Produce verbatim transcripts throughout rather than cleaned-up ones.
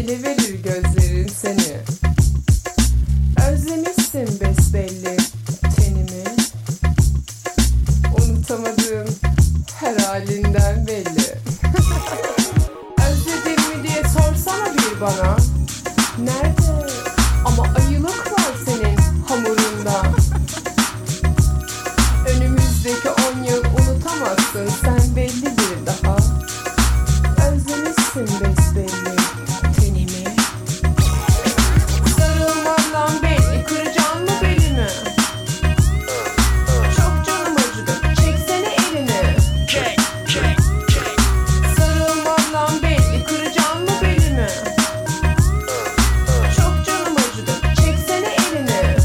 ele verir gözlerin seni. Özlemişsin besbelli tenimi. Unutamadığım her halinden belli. Özledin mi diye sorsana bir bana. Nerede? Ama ayılık var senin hamurunda. Önümüzdeki on yıl unutamazsın sen belli bir daha. Özlemişsin besbelli tenimi. Sarılmandan belli kıracağım mı belimi? Çok canım acıdı çeksene elini. Sarılmandan belli kıracağım mı belimi? Çok canım acıdı çeksene elini.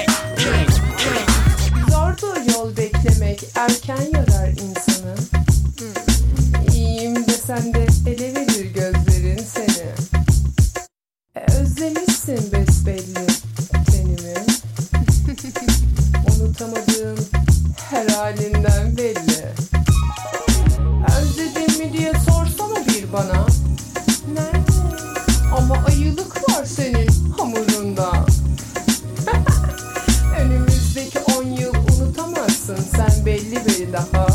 Zordu yol beklemek, erken yarar insanı. İyiyim desen de ele verir gözlerin seni. E, özlemişsin besbelli tenimi. Unutamadığım her halinden belli. Özledin mi diye sorsana bir bana. Nerede? Ama ayılık var senin hamurunda. Önümüzdeki on yıl unutamazsın sen belli bir daha.